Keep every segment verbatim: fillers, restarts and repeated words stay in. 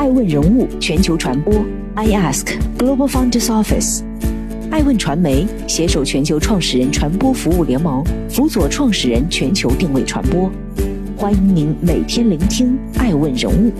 爱问人物全球传播 I Ask Global Founders Office。爱问传媒携手全球创始人传播服务联盟，辅佐创始人全球定位传播。欢迎您每天聆听爱问人物。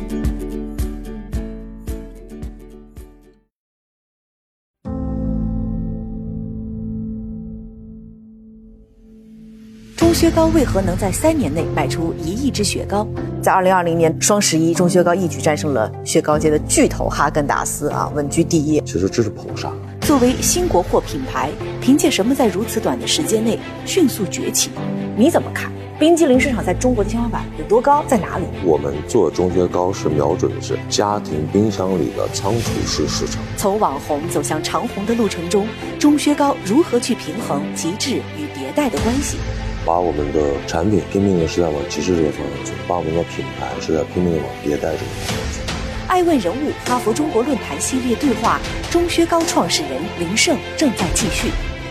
钟薛高为何能在三年内卖出一亿支雪糕？在二零二零年双十一，钟薛高一举战胜了雪糕界的巨头哈根达斯啊，稳居第一。 其实这是捧杀。 作为新国货品牌，凭借什么在如此短的时间内迅速崛起？你怎么看？冰激凌市场在中国的天花板有多高？在哪里？ 我们做钟薛高是瞄准的是家庭冰箱里的仓储式市场。 从网红走向长红的路程中，钟薛高如何去平衡极致与迭代的关系？ 把我们的产品拼命的是在往极致这个方向去，把我们的品牌是在拼命的往迭代这个方向去。 爱问人物哈佛中国论坛系列对话，钟薛高创始人林胜正在继续。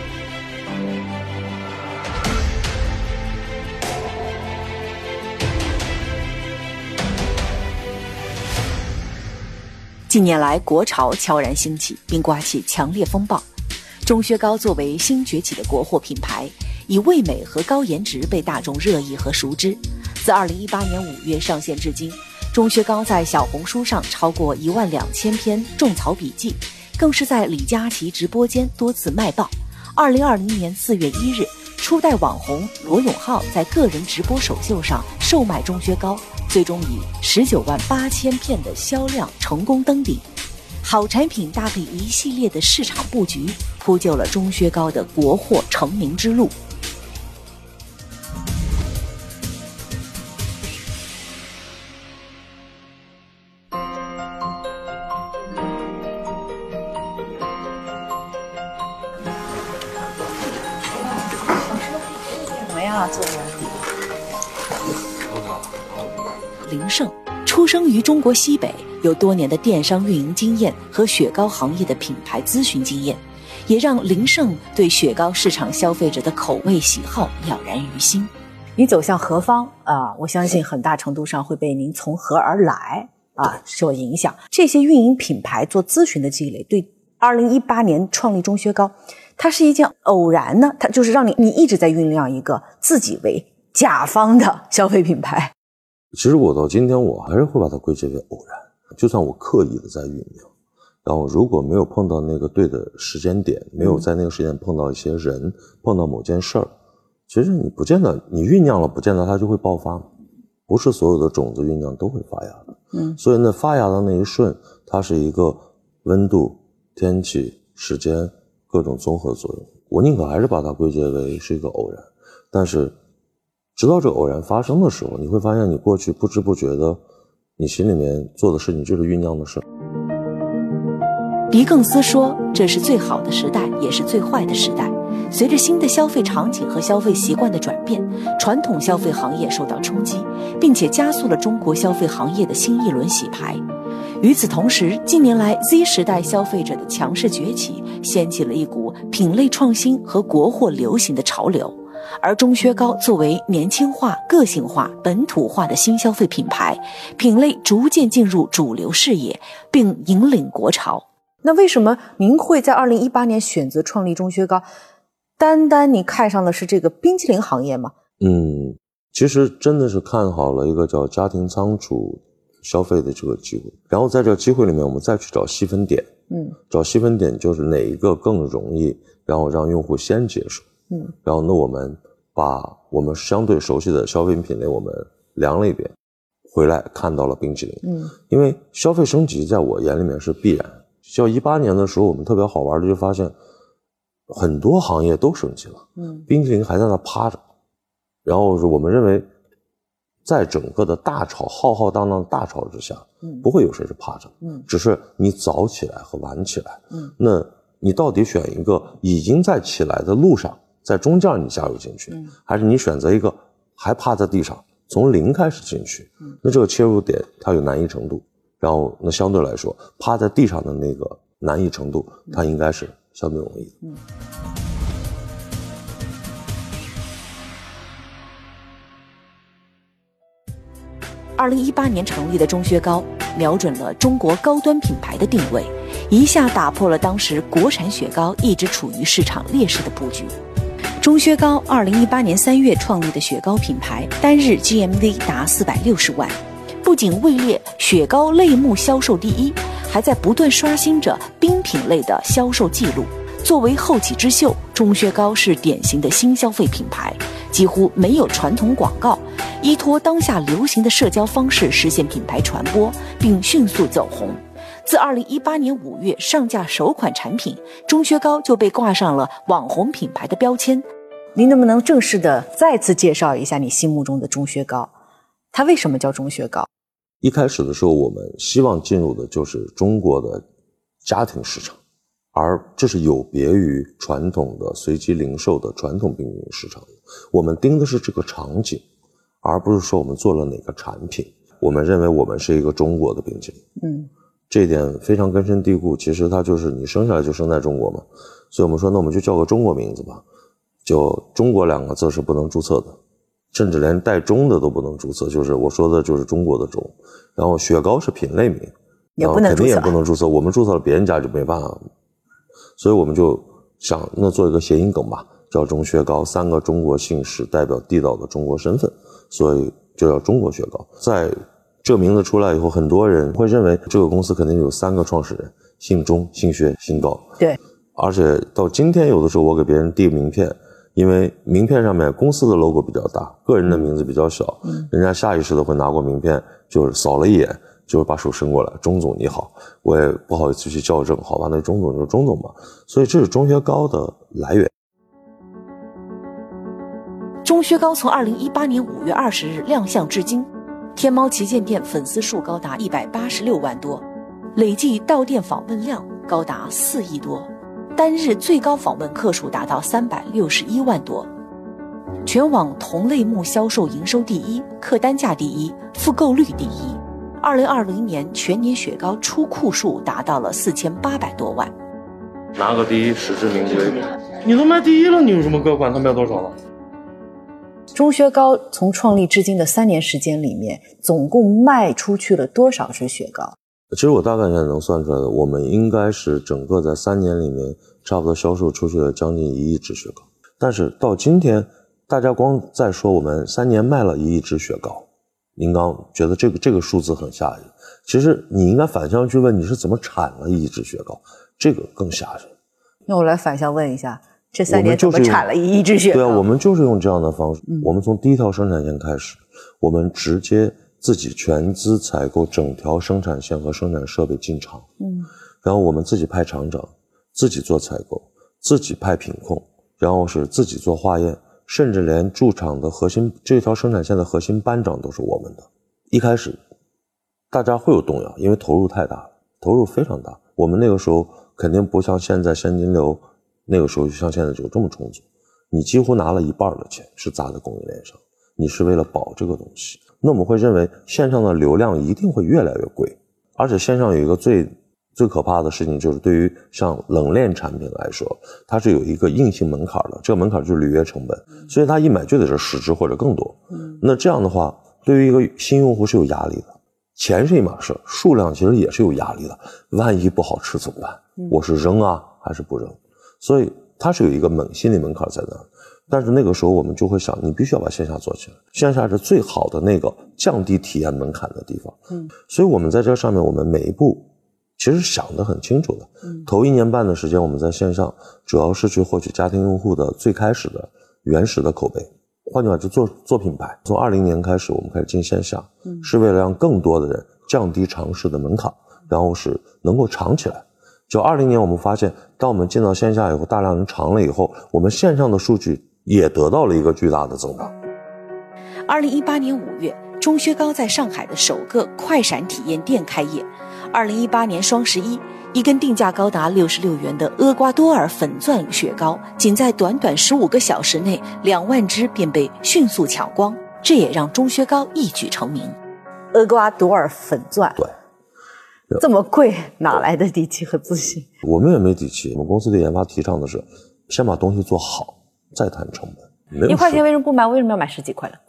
近年来，国潮悄然兴起，并刮起强烈风暴。钟薛高作为新崛起的国货品牌，以味美和高颜值被大众热议和熟知。自二零一八年五月上线至今，钟薛高在小红书上超过一万两千篇种草笔记，更是在李佳琦直播间多次卖爆。二零二零年四月一日，初代网红罗永浩在个人直播首秀上售卖钟薛高，最终以十九万八千片的销量成功登顶。好产品搭配一系列的市场布局，铺就了钟薛高的国货成名之路。怎么样，做的？林胜出生于中国西北，有多年的电商运营经验和雪糕行业的品牌咨询经验，也让林胜对雪糕市场消费者的口味喜好了然于心。你走向何方啊？我相信很大程度上会被您从何而来啊受影响。这些运营品牌做咨询的积累，对二零一八年创立钟薛高，它是一件偶然呢？它就是让你你一直在酝酿一个自己为甲方的消费品牌。 其实我到今天我还是会把它归结为偶然，就算我刻意的在酝酿，然后如果没有碰到那个对的时间点，没有在那个时间碰到一些人，碰到某件事儿，其实你不见得你酝酿了，不见得它就会爆发，不是所有的种子酝酿都会发芽的。嗯，所以那发芽的那一瞬，它是一个温度、天气、时间各种综合作用。我宁可还是把它归结为是一个偶然，但是直到这个偶然发生的时候，你会发现你过去不知不觉的你心里面做的事情就是酝酿的事。 狄更斯说，这是最好的时代，也是最坏的时代。随着新的消费场景和消费习惯的转变，传统消费行业受到冲击，并且加速了中国消费行业的新一轮洗牌。与此同时，近年来 Z 时代消费者的强势崛起，掀起了一股品类创新和国货流行的潮流。而钟薛高作为年轻化、个性化、本土化的新消费品牌，品类逐渐进入主流视野，并引领国潮。那为什么您会在二零一八年选择创立钟薛高？单单你看上的是这个冰淇淋行业吗？ 嗯，其实真的是看好了一个叫家庭仓储消费的这个机会，然后在这个机会里面我们再去找细分点。嗯，找细分点就是哪一个更容易然后让用户先接受。嗯，然后呢，我们把我们相对熟悉的消费品类我们量了一遍，回来看到了冰淇淋。嗯，因为消费升级在我眼里面是必然。像一八年的时候，我们特别好玩的就发现，很多行业都升级了。嗯，冰淇淋还在那趴着。然后我们认为，在整个的大潮浩浩荡荡的大潮之下，嗯，不会有谁是趴着。嗯，只是你早起来和晚起来。嗯，那你到底选一个已经在起来的路上，在中间你加入进去，嗯，还是你选择一个还趴在地上从零开始进去？嗯，那这个切入点它有难易程度，然后那相对来说趴在地上的那个难易程度它应该是相对容易的。嗯， 二零一八年成立的钟薛高，瞄准了中国高端品牌的定位，一下打破了当时国产雪糕一直处于市场劣势的布局。钟薛高二零一八年三月创立的雪糕品牌，单日 G M V 达四百六十万，不仅位列雪糕类目销售第一，还在不断刷新着冰品类的销售记录。作为后起之秀，钟薛高是典型的新消费品牌，几乎没有传统广告，依托当下流行的社交方式实现品牌传播，并迅速走红。自二零一八年五月上架首款产品，钟薛高就被挂上了网红品牌的标签。您能不能正式的再次介绍一下你心目中的钟薛高？它为什么叫钟薛高？ 一开始的时候，我们希望进入的就是中国的家庭市场，而这是有别于传统的随机零售的传统冰淇淋市场。我们盯的是这个场景，而不是说我们做了哪个产品。我们认为我们是一个中国的冰淇淋，嗯，这一点非常根深蒂固。其实它就是你生下来就生在中国嘛，所以我们说那我们就叫个中国名字吧。就中国两个字是不能注册的，甚至连带中的都不能注册，就是我说的就是中国的中。然后雪糕是品类名， 也不能注册， 肯定也不能注册，我们注册了别人家就没办法。所以我们就想那做一个谐音梗吧，叫钟薛高，三个中国姓氏代表地道的中国身份，所以就叫中国雪糕。在这个名字出来以后，很多人会认为这个公司肯定有三个创始人，姓钟、姓薛、姓高。 对， 而且到今天有的时候我给别人递名片，因为名片上面公司的 logo 比较大，个人的名字比较小，嗯，人家下意识的会拿过名片，就是扫了一眼，就把手伸过来，钟总你好，我也不好意思去校正，好吧，那钟总就钟总吧。所以这是钟薛高的来源。 钟薛高从二零一八年五月二十日亮相至今，天猫旗舰店粉丝数高达一百八十六万多，累计到店访问量高达四亿多，单日最高访问客数达到三百六十一万多，全网同类目销售营收第一，客单价第一，复购率第一。二零二零年全年雪糕出库数达到了四千八百多万。 拿个第一，实至名归。你都卖第一了，你有什么可管它卖多少了？ 钟薛高从创立至今的三年时间里面，总共卖出去了多少支雪糕？ 其实我大概现在能算出来的，我们应该是整个在三年里面差不多销售出去了将近一亿支雪糕。但是到今天，大家光在说我们三年卖了一亿支雪糕，您刚觉得这个这个数字很吓人。其实你应该反向去问，你是怎么产了一亿支雪糕，这个更吓人。 那我来反向问一下，这三年怎么产了一亿支雪糕？ 对啊，我们就是用这样的方式，嗯，我们从第一条生产线开始，我们直接自己全资采购整条生产线和生产设备进厂，嗯，然后我们自己派厂长，自己做采购，自己派品控，然后是自己做化验，甚至连驻厂的核心这条生产线的核心班长都是我们的。一开始大家会有动摇，因为投入太大了，投入非常大。我们那个时候肯定不像现在现金流那个时候像现在就这么充足，你几乎拿了一半的钱是砸在供应链上，你是为了保这个东西。那我们会认为线上的流量一定会越来越贵，而且线上有一个最最可怕的事情，就是对于像冷链产品来说，它是有一个硬性门槛的，这个门槛就是履约成本，所以它一买就得是十支或者更多。那这样的话，对于一个新用户是有压力的。钱是一码事，数量其实也是有压力的，万一不好吃怎么办？我是扔啊还是不扔？所以它是有一个门心理门槛在那。但是那个时候我们就会想，你必须要把线下做起来，线下是最好的那个降低体验门槛的地方。嗯，所以我们在这上面，我们每一步其实想得很清楚的。嗯，头一年半的时间，我们在线上主要是去获取家庭用户的最开始的原始的口碑。换句话就做做品牌。从二零年开始，我们开始进线下，嗯，是为了让更多的人降低尝试的门槛，然后是能够尝起来。就二零年，我们发现，当我们进到线下以后，大量人尝了以后，我们线上的数据也得到了一个巨大的增长。 二零一八年五月，钟薛高在上海的首个快闪体验店开业。二零一八年双十一，一根定价高达六十六元的厄瓜多尔粉钻雪糕，仅在短短十五个小时内，两万只便被迅速抢光，这也让钟薛高一举成名。厄瓜多尔粉钻， 对， 这么贵，哪来的底气和自信？ 我们也没底气。我们公司的研发提倡的是，先把东西做好，再谈成本。没有一块钱为什么不买？为什么要买十几块呢？贵。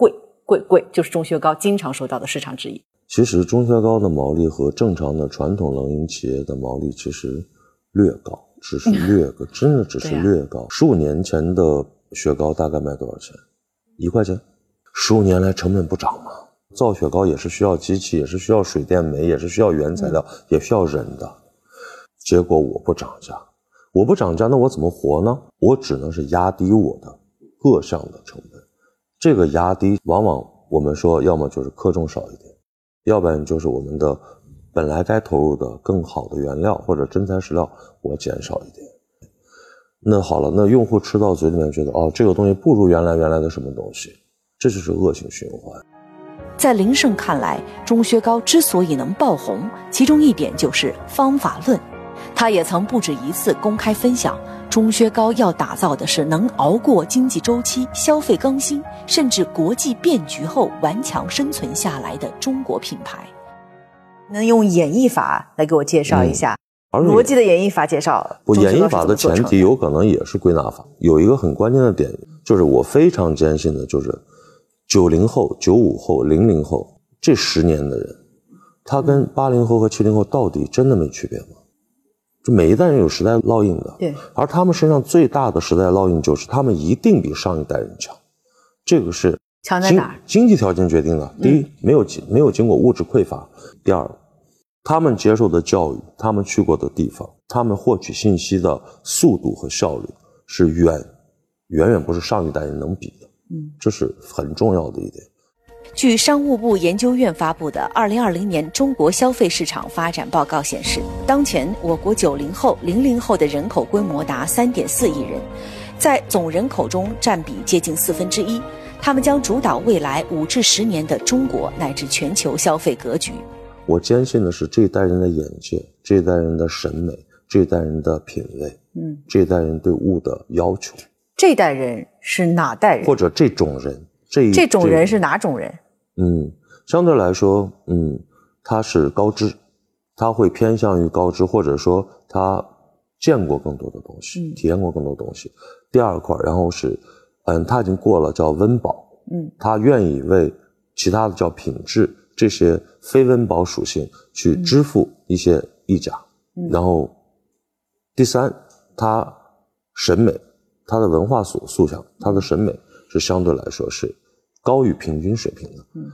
贵贵，就是中薛高经常受到的市场质疑。 其实中薛高的毛利和正常的传统冷饮企业的毛利其实略高，只是略高，真的只是略高。十五、啊、年前的雪糕大概卖多少钱？一块钱。十五年来成本不涨吗？造雪糕也是需要机器，也是需要水电煤，也是需要原材料，嗯、也需要人的。结果我不涨价，我不涨价，那我怎么活呢？我只能是压低我的各项的成本。这个压低，往往我们说，要么就是克重少一点，要不然就是我们的本来该投入的更好的原料或者真材实料，我减少一点。那好了，那用户吃到嘴里面觉得，哦，这个东西不如原来原来的什么东西，这就是恶性循环。 在林胜看来，中薛高之所以能爆红，其中一点就是方法论。他也曾不止一次公开分享，中薛高要打造的是能熬过经济周期、消费更新，甚至国际变局后顽强生存下来的中国品牌。能用演绎法来给我介绍一下、嗯、逻辑的演绎法介绍。 不，演绎法的前提有可能也是归纳法。有一个很关键的点，就是我非常坚信的，就是九零后、九五后、零零后这十年的人，他跟八零后和七零后到底真的没区别吗？就每一代人有时代烙印的， 对， 而他们身上最大的时代烙印就是他们一定比上一代人强，这个是强在哪儿？ 经济条件决定的。第一，嗯、没有没有经过物质匮乏；第二，他们接受的教育，他们去过的地方，他们获取信息的速度和效率是远远远不是上一代人能比的。嗯，这是很重要的一点。 据商务部研究院发布的二零二零年中国消费市场发展报告显示，当前我国九零后、零零后的人口规模达三点四亿人，在总人口中占比接近四分之一。他们将主导未来五至十年的中国乃至全球消费格局。 我坚信的是，这一代人的眼界，这一代人的审美，这一代人的品味，嗯，这一代人对物的要求。 这一代人是哪代人？ 或者这种人，这一这种人是哪种人？ 嗯，相对来说，嗯，他是高知，他会偏向于高知，或者说他见过更多的东西，嗯、体验过更多东西。第二块，然后是，嗯，他已经过了叫温饱，嗯，他愿意为其他的叫品质这些非温饱属性去支付一些溢价。嗯、然后，第三，他审美，他的文化素素养，他的审美是相对来说是高于平均水平的。嗯，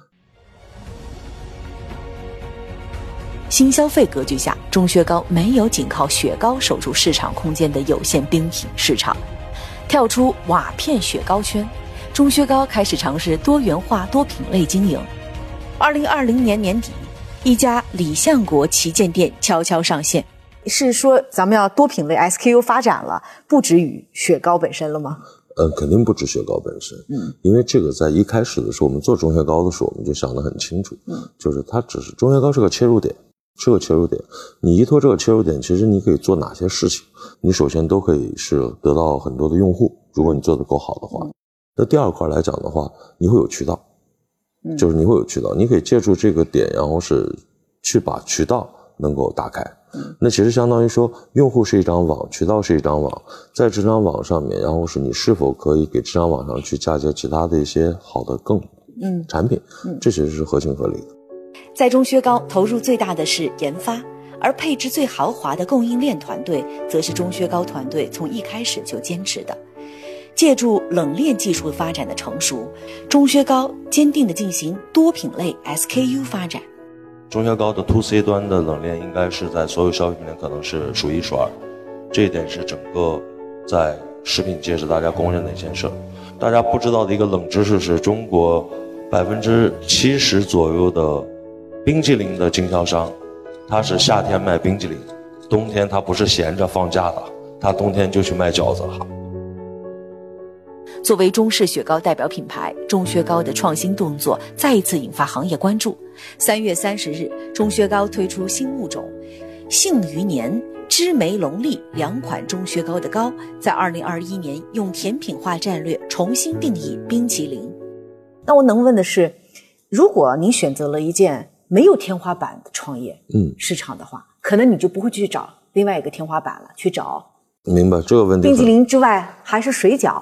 新消费格局下，中薛高没有仅靠雪糕守住市场空间的有限冰品市场，跳出瓦片雪糕圈，中薛高开始尝试多元化多品类经营。二零二零年年底，一家李相国旗舰店悄悄上线。是说咱们要多品类 S K U 发展了，不止于雪糕本身了吗？ 嗯，肯定不止雪糕本身，嗯，因为这个在一开始的时候，我们做中雪糕的时候，我们就想得很清楚，嗯，就是它只是中雪糕是个切入点，是个切入点。你依托这个切入点，其实你可以做哪些事情？你首先都可以是得到很多的用户，如果你做得够好的话。嗯、那第二块来讲的话，你会有渠道，嗯，就是你会有渠道，你可以借助这个点，然后是去把渠道能够打开。那其实相当于说，用户是一张网，渠道是一张网，在这张网上面，然后是你是否可以给这张网上去嫁接其他的一些好的更嗯产品，嗯，这其实是合情合理的。 在中薛高投入最大的是研发，而配置最豪华的供应链团队，则是中薛高团队从一开始就坚持的。借助冷链技术发展的成熟，中薛高坚定地进行多品类 S K U 发展。 中薛高的 to C 端的冷链应该是在所有消费品里可能是数一数二，这一点是整个在食品界是大家公认的一件事。大家不知道的一个冷知识是，中国百分之七十左右的冰淇淋的经销商，他是夏天卖冰淇淋，冬天他不是闲着放假的，他冬天就去卖饺子了。 作为中式雪糕代表品牌，中薛高的创新动作再一次引发行业关注。三月三十日，中薛高推出新物种杏余年、芝梅龙利两款中薛高的糕，在二零二一年用甜品化战略重新定义冰淇淋。那我能问的是，如果你选择了一件没有天花板的创业嗯市场的话，可能你就不会去找另外一个天花板了，去找明白这个问题。 冰淇淋之外还是水饺。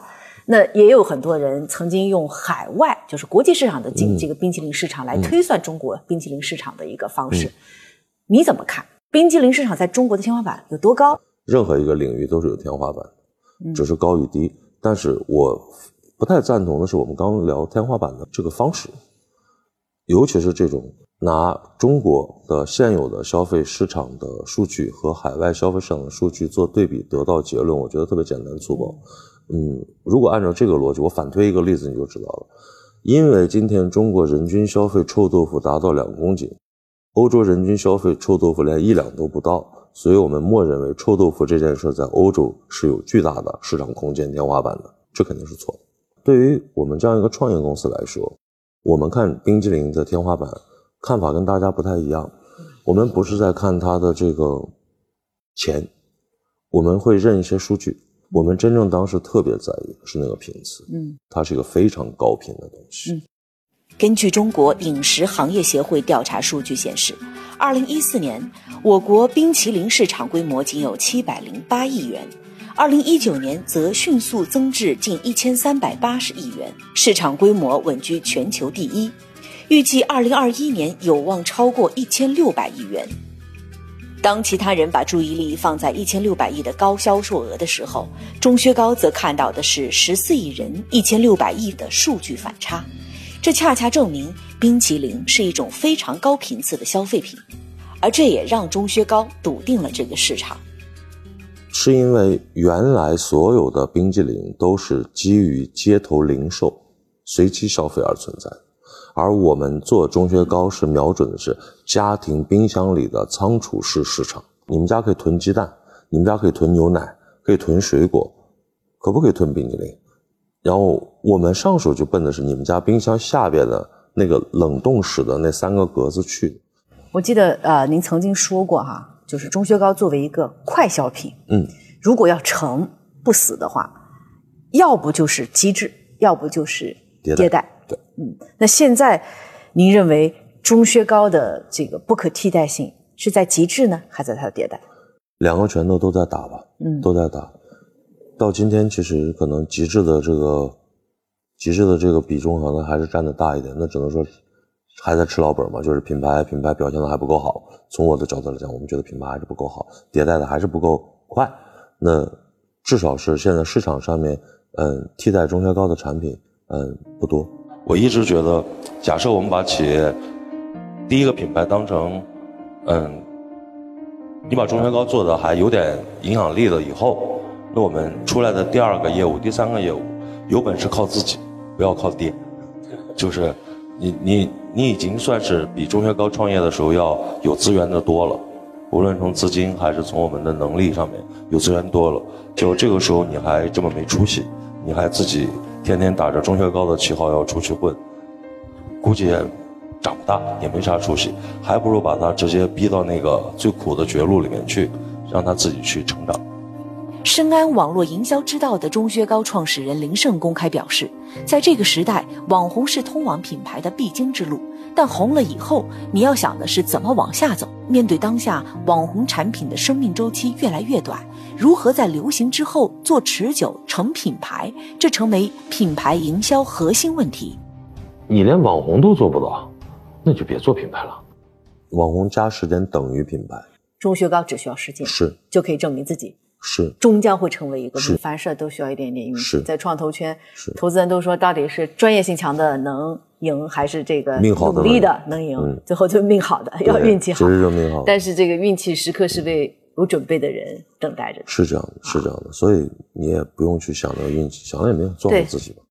那也有很多人曾经用海外，就是国际市场的这个冰淇淋市场来推算中国冰淇淋市场的一个方式。嗯、你怎么看？冰淇淋市场在中国的天花板有多高？ 任何一个领域都是有天花板的，只是高与低。嗯、但是我不太赞同的是我们刚刚聊天花板的这个方式，尤其是这种拿中国的现有的消费市场的数据和海外消费市场的数据做对比得到结论，我觉得特别简单粗暴。嗯，如果按照这个逻辑，我反推一个例子你就知道了。因为今天中国人均消费臭豆腐达到两公斤，欧洲人均消费臭豆腐连一两都不到，所以我们默认为臭豆腐这件事在欧洲是有巨大的市场空间天花板的，这肯定是错的。对于我们这样一个创业公司来说，我们看冰激凌的天花板看法跟大家不太一样，我们不是在看它的这个钱，我们会认一些数据，我们真正当时特别在意的是那个频次，嗯，它是一个非常高频的东西。 嗯，根据中国饮食行业协会调查数据显示，二零一四年我国冰淇淋市场规模仅有七百零八亿元，二零一九年则迅速增至近一千三百八十亿元，市场规模稳居全球第一。预计二零二一年有望超过一千六百亿元。当其他人把注意力放在一千六百亿的高销售额的时候，钟薛高则看到的是十四亿人一千六百亿的数据反差。这恰恰证明冰淇淋是一种非常高频次的消费品，而这也让钟薛高笃定了这个市场。 是因为原来所有的冰激凌都是基于街头零售随机消费而存在的，而我们做钟薛高是瞄准的是家庭冰箱里的仓储式市场。你们家可以囤鸡蛋，你们家可以囤牛奶，可以囤水果，可不可以囤冰激凌？然后我们上手就奔的是你们家冰箱下边的那个冷冻室的那三个格子去。 我记得呃，您曾经说过哈，就是钟薛高作为一个快消品，嗯，如果要成不死的话，要不就是极致，要不就是迭代。迭代对， 嗯，那现在您认为钟薛高的这个不可替代性是在极致呢，还在它的迭代？ 两个拳头都在打吧，嗯，都在打。到今天其实可能极致的这个极致的这个比重可能还是占得大一点，那只能说还在吃老本嘛，就是品牌品牌表现的还不够好。从我的角度来讲，我们觉得品牌还是不够好，迭代的还是不够快。那至少是现在市场上面，嗯，替代钟薛高的产品，嗯，不多。 我一直觉得，假设我们把企业第一个品牌当成，嗯，你把钟薛高做的还有点影响力了以后，那我们出来的第二个业务、第三个业务，有本事靠自己，不要靠爹。就是你你你已经算是比钟薛高创业的时候要有资源的多了，无论从资金还是从我们的能力上面有资源多了。就这个时候你还这么没出息，你还自己天天打着钟薛高的旗号要出去混，估计也长不大，也没啥出息，还不如把他直接逼到那个最苦的绝路里面去，让他自己去成长。 深谙网络营销之道的钟薛高创始人林胜公开表示，在这个时代，网红是通往品牌的必经之路，但红了以后，你要想的是怎么往下走。面对当下网红产品的生命周期越来越短，如何在流行之后做持久成品牌，这成为品牌营销核心问题。 你连网红都做不到，那就别做品牌了。 网红加时间等于品牌。 钟薛高只需要时间， 是就可以证明自己。 是， 终将会成为一个，凡事都需要一点点运气。 是， 在创投圈，投资人都说到底是专业性强的能赢，还是这个命好的努力的能赢？嗯、最后就命好的，要运气好。 其实就命好。 但是这个运气时刻是为有准备的人等待着的。 是这样的，是这样的，所以你也不用去想那个运气，想了也没有，做好自己吧。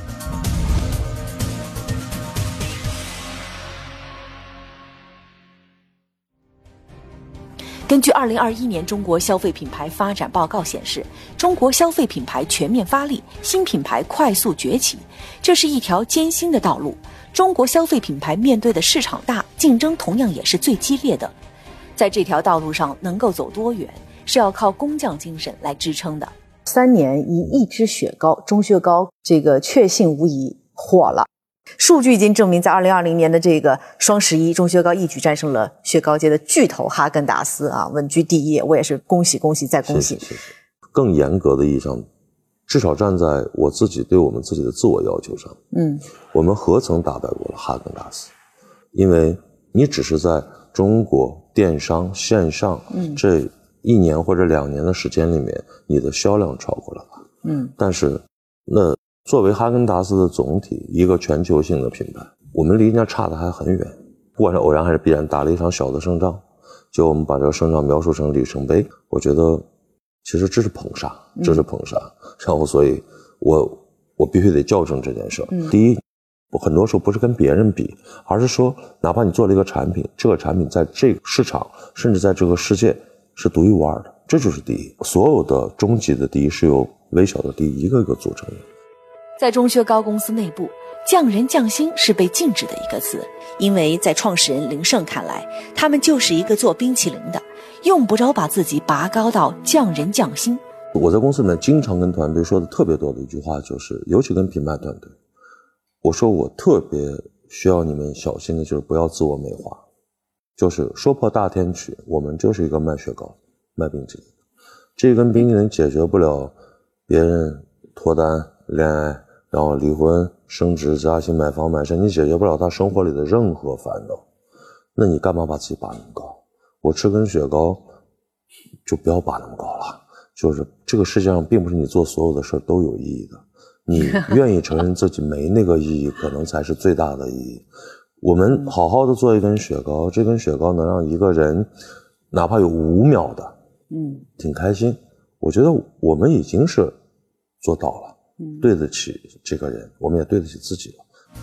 根据二零二一年中国消费品牌发展报告显示，中国消费品牌全面发力，新品牌快速崛起，这是一条艰辛的道路。中国消费品牌面对的市场大，竞争同样也是最激烈的。在这条道路上能够走多远，是要靠工匠精神来支撑的。三年一亿支雪糕，钟薛高这个确信无疑火了。数据已经证明，在二零二零年的这个双十一，钟薛高一举战胜了雪糕界的巨头哈根达斯啊，稳居第一。我也是恭喜恭喜再恭喜。 是是是，更严格的意义上， 至少站在我自己对我们自己的自我要求上， 嗯， 我们何曾打败过了哈根达斯？因为你只是在中国电商线上这一年或者两年的时间里面，你的销量超过了它。嗯，但是那作为哈根达斯的总体一个全球性的品牌，我们离人家差的还很远。不管是偶然还是必然，打了一场小的胜仗，就我们把这个胜仗描述成里程碑，我觉得其实这是捧杀，这是捧杀。嗯、然后所以我我必须得校正这件事。嗯、第一，我很多时候不是跟别人比，而是说哪怕你做了一个产品，这个产品在这个市场甚至在这个世界是独一无二的，这就是第一。所有的终极的第一是由微小的第一一个一个组成的。 在钟薛高公司内部，匠人匠心是被禁止的一个词，因为在创始人林胜看来，他们就是一个做冰淇淋的，用不着把自己拔高到匠人匠心。 我在公司里面经常跟团队说的特别多的一句话就是，尤其跟品牌团队，我说我特别需要你们小心的就是不要自我美化，就是说破大天去，我们就是一个卖雪糕卖冰淇淋，这根冰淇淋解决不了别人脱单恋爱然后离婚升职加薪买房买车，你解决不了他生活里的任何烦恼，那你干嘛把自己拔那么高？我吃根雪糕就不要拔那么高了，就是这个世界上并不是你做所有的事都有意义的，你愿意承认自己没那个意义可能才是最大的意义。我们好好的做一根雪糕，这根雪糕能让一个人哪怕有五秒的嗯，挺开心，我觉得我们已经是做到了，嗯，对得起这个人，我们也对得起自己了。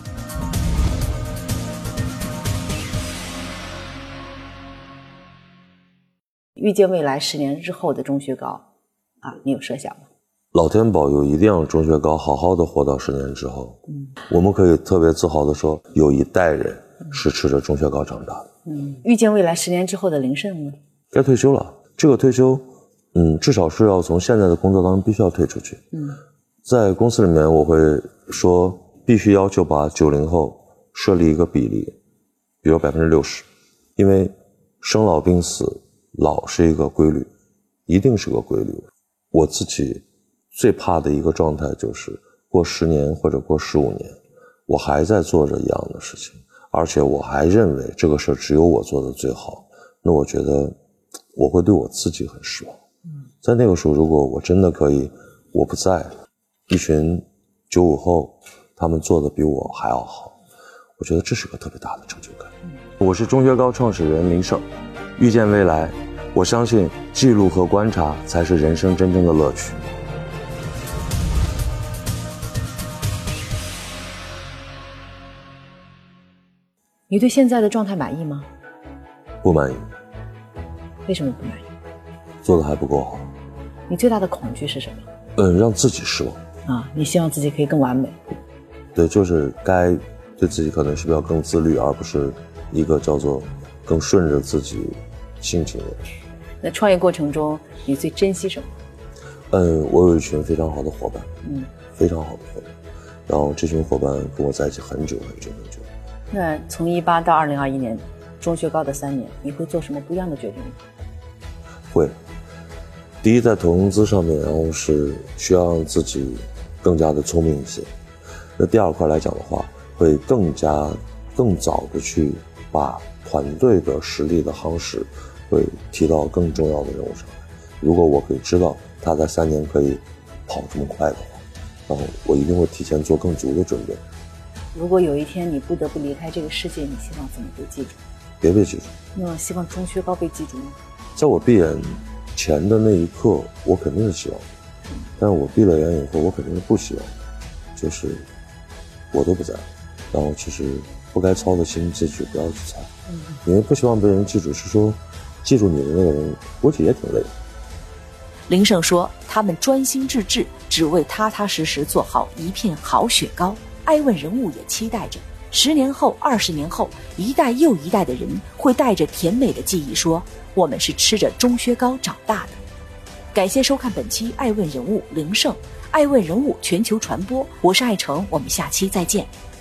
预见未来十年之后的钟薛高啊，你有设想吗？ 老天保佑，一定让钟薛高好好的活到十年之后。嗯，我们可以特别自豪的说，有一代人是吃着钟薛高长大的。 嗯，预见未来十年之后的林胜呢？ 该退休了。这个退休，嗯，至少是要从现在的工作当中必须要退出去。嗯，在公司里面，我会说必须要求把九零后设立一个比例，比如百分之六十，因为生老病死，老是一个规律，一定是个规律。我自己最怕的一个状态就是过十年或者过十五年，我还在做着一样的事情，而且我还认为这个事只有我做的最好，那我觉得我会对我自己很失望。在那个时候，如果我真的可以，我不在了，一群九五后他们做的比我还要好，我觉得这是个特别大的成就感。我是钟薛高创始人林胜，预见未来，我相信记录和观察才是人生真正的乐趣。 你对现在的状态满意吗？ 不满意。 为什么不满意？ 做的还不够好。 你最大的恐惧是什么？ 嗯，让自己失望。 啊，你希望自己可以更完美。 对，就是该对自己可能是不是要更自律，而不是一个叫做更顺着自己心情的。 那创业过程中，你最珍惜什么？ 嗯，我有一群非常好的伙伴，嗯，非常好的伙伴，然后这群伙伴跟我在一起很久很久很久。 那从一八到二零二一年，钟薛高的三年，你会做什么不一样的决定吗？ 会。第一，在投融资上面，然后是需要让自己更加的聪明一些。那第二块来讲的话，会更加更早的去把团队的实力的夯实会提到更重要的任务上来。如果我可以知道他在三年可以跑这么快的话，然后我一定会提前做更足的准备。 如果有一天你不得不离开这个世界，你希望怎么被记住？ 别被记住。 那希望钟薛高被记住吗？ 在我闭眼前的那一刻，我肯定是希望的，但是我闭了眼以后，我肯定是不希望的，就是我都不在了，然后其实不该操的心自己不要去操，嗯，因为不希望被人记住，是说记住你的那个人估计也挺累的。 林胜说，他们专心致志，只为踏踏实实做好一片好雪糕。爱问人物也期待着十年后、二十年后，一代又一代的人会带着甜美的记忆说，我们是吃着钟薛高长大的。感谢收看本期爱问人物林胜，爱问人物全球传播，我是爱成，我们下期再见。